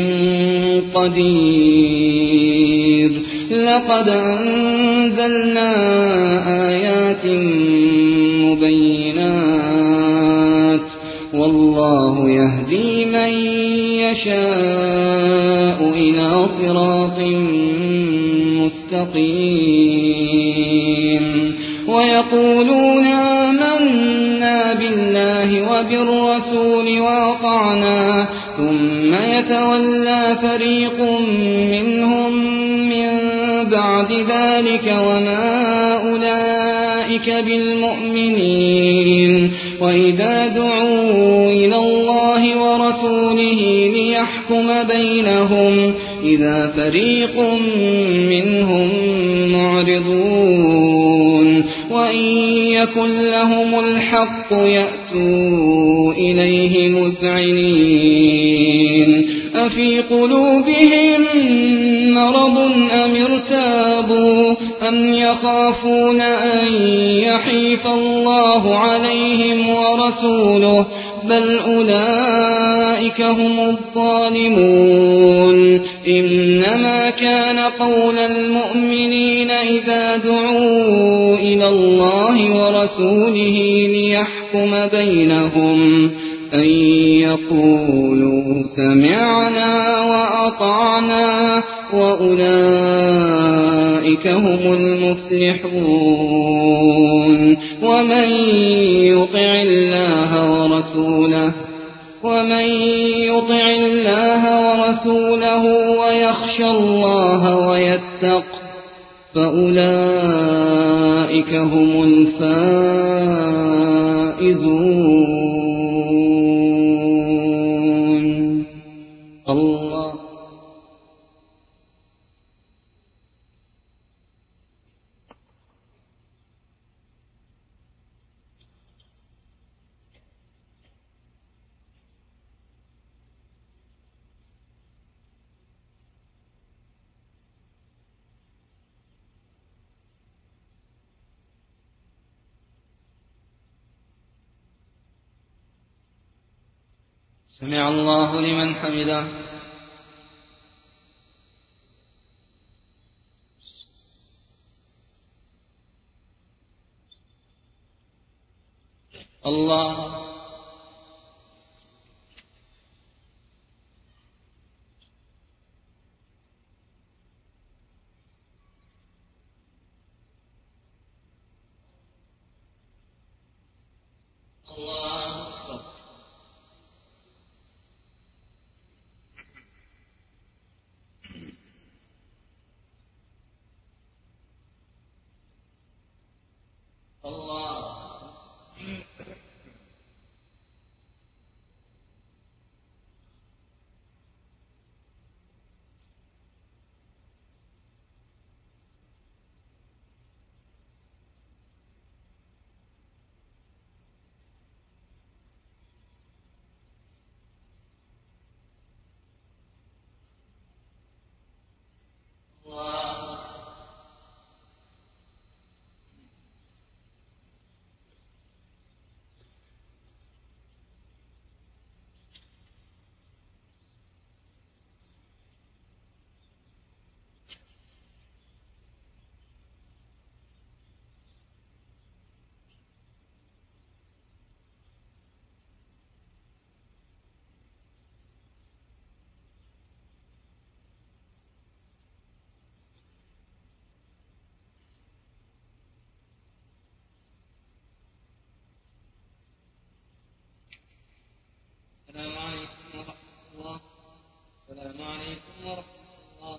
A: قدير. لقد أنزلنا آيات مبينات والله يهدي من يشاء إلى صراط مستقيم. ويقولون آمنا بالله وبالرسول وأطعنا ثم يتولى فريق منهم من بعد ذلك وما أولئك بالمؤمنين. وإذا دعوا إلى الله ورسوله ليحكم بينهم إذا فريق منهم معرضون. وإن يكن لهم الحق يأتوا إليه مذعنين. أفي قلوبهم مرض أم ارتابوا أم يخافون أن يحيف الله عليهم ورسوله بل أولئك أولئك هم الظالمون. إنما كان قول المؤمنين إذا دعوا إلى الله ورسوله ليحكم بينهم أن يقولوا سمعنا وأطعنا وأولئك هم المفلحون. ومن يطع الله ورسوله ويخشى الله ويتق فأولئك هم الفائزون. الله سمع الله لمن حمده. الله السلام عليكم ورحمة الله. السلام عليكم ورحمة الله.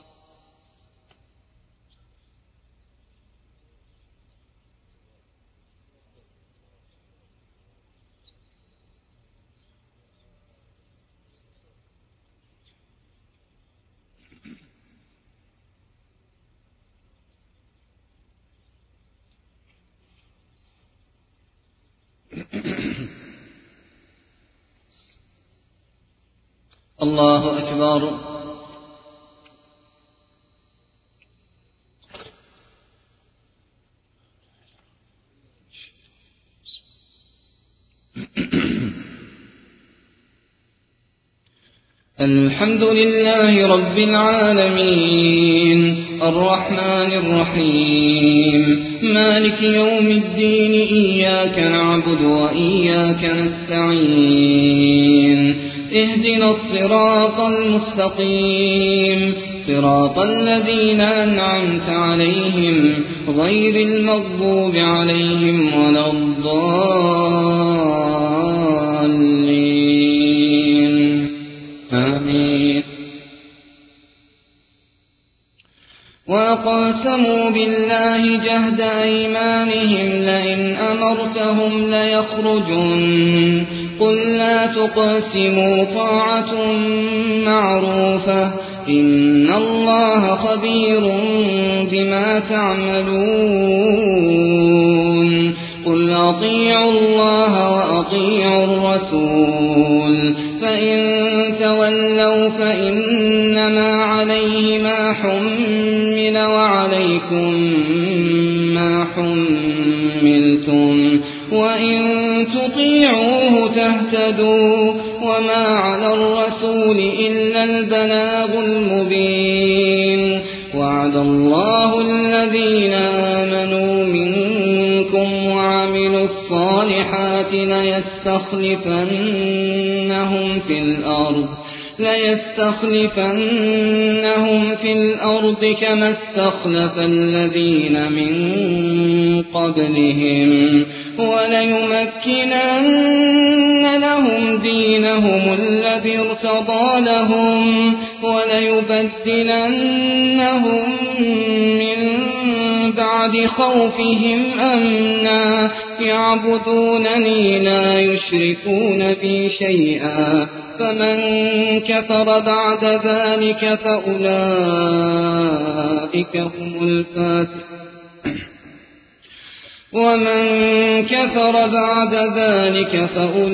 A: الله أكبر. الحمد لله رب العالمين الرحمن الرحيم مالك يوم الدين إياك نعبد وإياك نستعين اهدنا الصراط المستقيم صراط الذين أنعمت عليهم غير المغضوب عليهم ولا الضالين آمين. وأقسموا بالله جهد أيمانهم لئن أمرتهم ليخرجن قل لا تقسموا طاعة معروفة إن الله خبير بما تعملون قل أطيعوا الله وأطيعوا الرسول فإن تولوا فإنما عليه ما حمل وعليكم ما حملتم وإن تطيعوه تهتدوا وما على الرسول البلاغ المبين وعد الله الذين آمنوا منكم وعملوا الصالحات ليستخلفنهم في الأرض كما استخلف الذين من قبلهم وليمكنن لهم دينهم الذي ارتضى لهم وليبدلنهم من بعد خوفهم أمنا يعبدونني لا يشركون بي شيئا فمن كفر بعد ذلك فأولئك هم الفاسقون ومن كفر بعد ذلك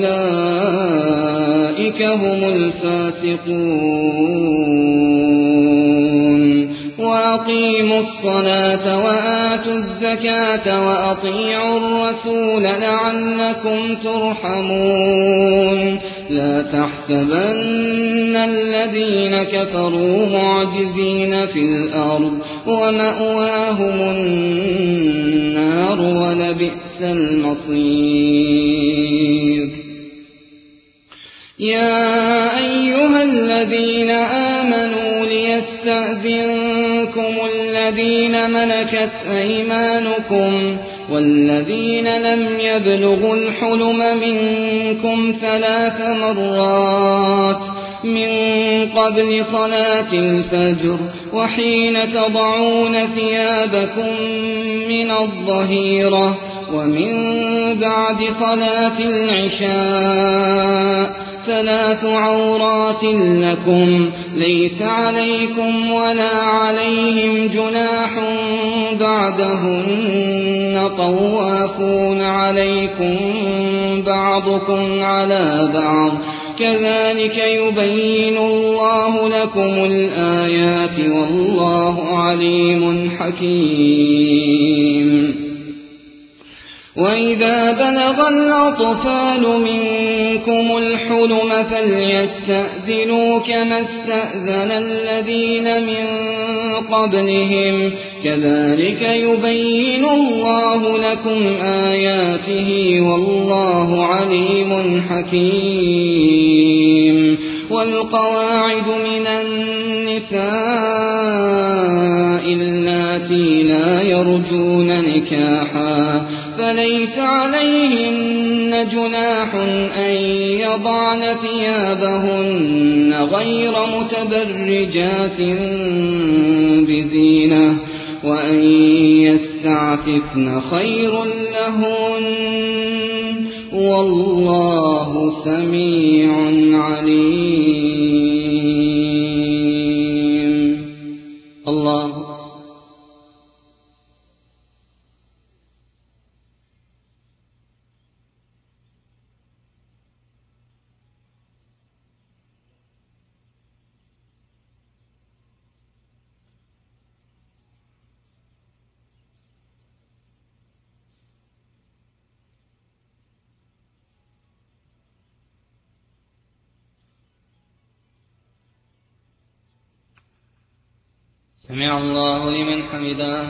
A: فأولئك هم الفاسقون وأقيموا الصلاة وآتوا الزكاة وأطيعوا الرسول لعلكم ترحمون لا تحسبن الذين كفروا معجزين في الأرض ومأواهم النار ولبئس المصير يا أيها الذين آمنوا ليستأذنكم الذين ملكت أيمانكم والذين لم يبلغوا الحلم منكم 3 مرات من قبل صلاة الفجر وحين تضعون ثيابكم من الظهيرة ومن بعد صلاة العشاء 3 عورات لكم ليس عليكم ولا عليهم جناح بعدهن طوافون عليكم بعضكم على بعض كذلك يبين الله لكم الآيات والله عليم حكيم وإذا بلغ الأطفال منكم الحلم فليستأذنوا كما استأذن الذين من قبلهم كذلك يبين الله لكم آياته والله عليم حكيم والقواعد من النساء اللاتي لا يرجون نكاحا فليس عليهن جناح أن يضعن ثيابهن غير متبرجات بزينة وأن يستعففن خير لهن والله سميع عليم الله سمع الله لمن حمده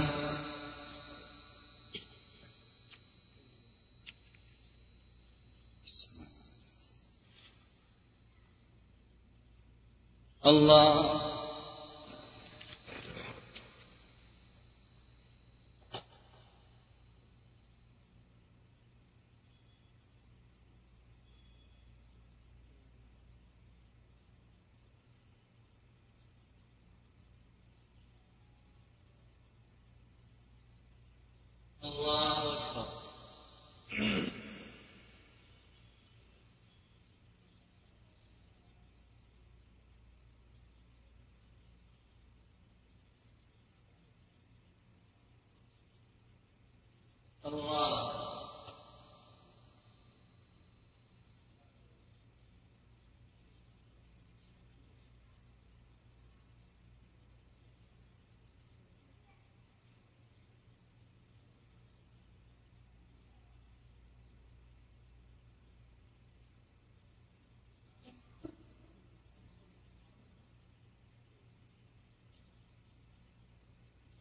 A: الله الله أكبر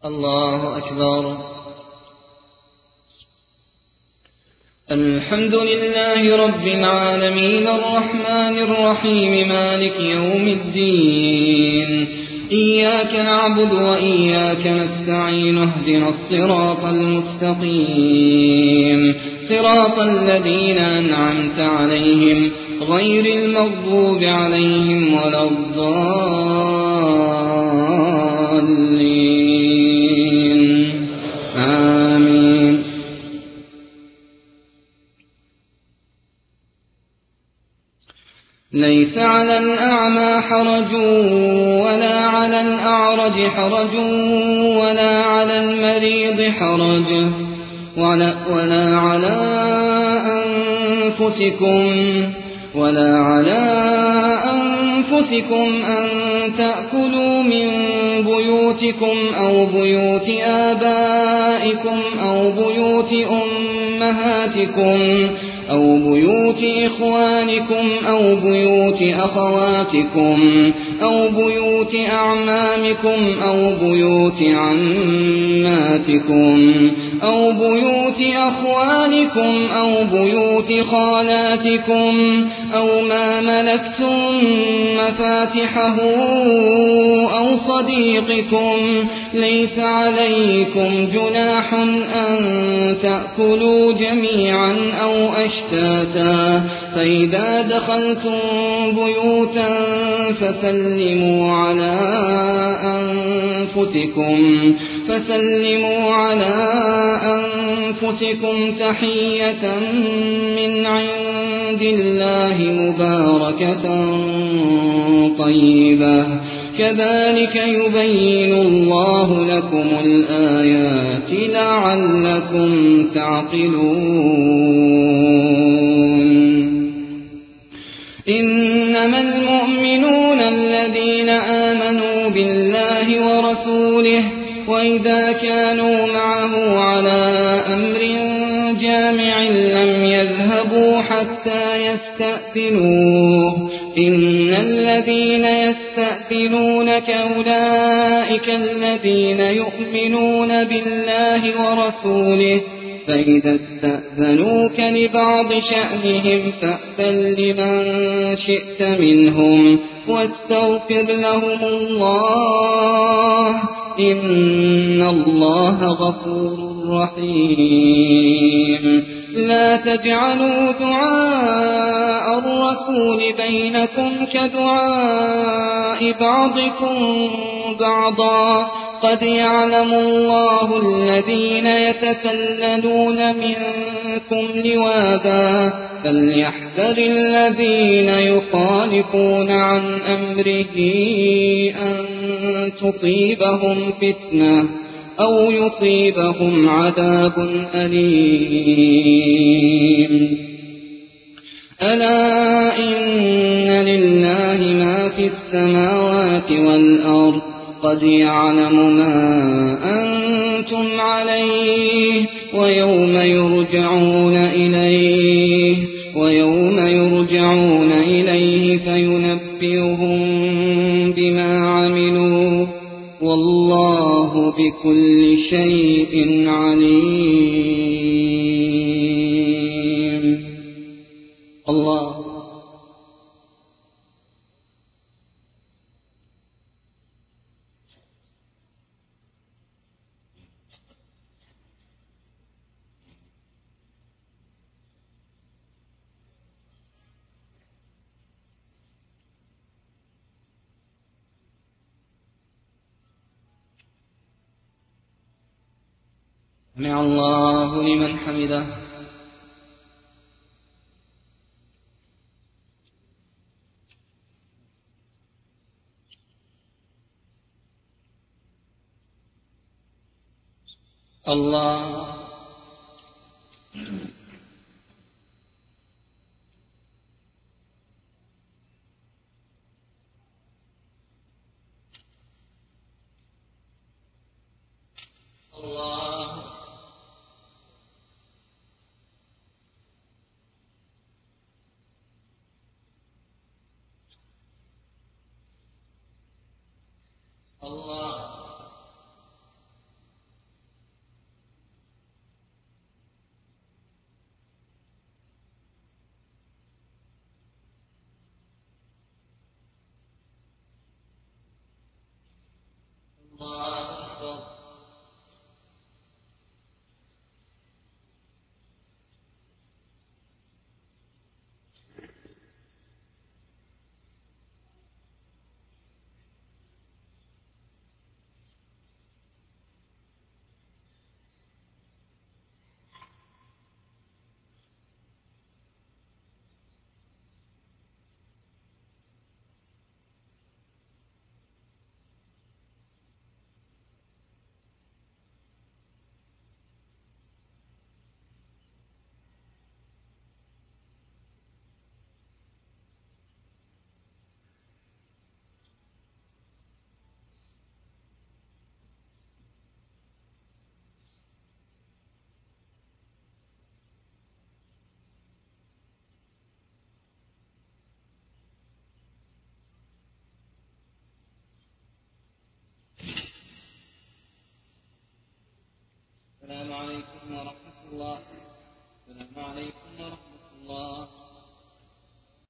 A: الله أكبر. الحمد لله رب العالمين الرحمن الرحيم مالك يوم الدين. إياك نعبد وإياك نستعين اهدنا الصراط المستقيم صراط الذين أنعمت عليهم غير المغضوب عليهم ولا الضالين آمين. ليس على الأعمى حرج ولا على الأعرج حرج ولا على المريض حرج ولا على أنفسكم أن تأكلوا من بيوتكم أو بيوت آبائكم أو بيوت أمهاتكم أو بيوت إخوانكم أو بيوت أخواتكم أو بيوت أعمامكم أو بيوت عماتكم أو بيوت أخوالكم أو بيوت خالاتكم أو ما ملكتم مفاتحه أو صديقكم. ليس عليكم جناح أن تأكلوا جميعا أو أشتاتا، فإذا دخلتم بيوتا فسلموا على أنفسكم تحية من عند الله مباركة طيبة، كذلك يبين الله لكم الآيات لعلكم تعقلون. إنما المؤمنون الذين آمنوا بالله ورسوله وإذا كانوا معه على أمر جامع لم يذهبوا حتى يستأذنوه. إن الذين يستأذنونك أولئك الذين يؤمنون بالله ورسوله، فإذا استأذنوك لبعض شأنهم فأذن لمن شئت منهم واستغفر لهم الله، إن الله غفور رحيم. لا تجعلوا دعاء الرسول بينكم كدعاء بعضكم بعضا، قد يعلم الله الذين يتسللون منكم لواذا، فليحذر الذين يخالفون عن أمره أن تصيبهم فتنة أو يصيبهم عذاب أليم. ألا إن لله ما في السماوات والأرض، قد يعلم ما أنتم عليه ويوم يرجعون إليه فينبئهم بما عملوا، والله بكل شيء عليم. الله. سمع الله لمن حمده. الله. الله. الله. الله أكبر. السلام عليكم ورحمة الله. السلام عليكم ورحمة الله.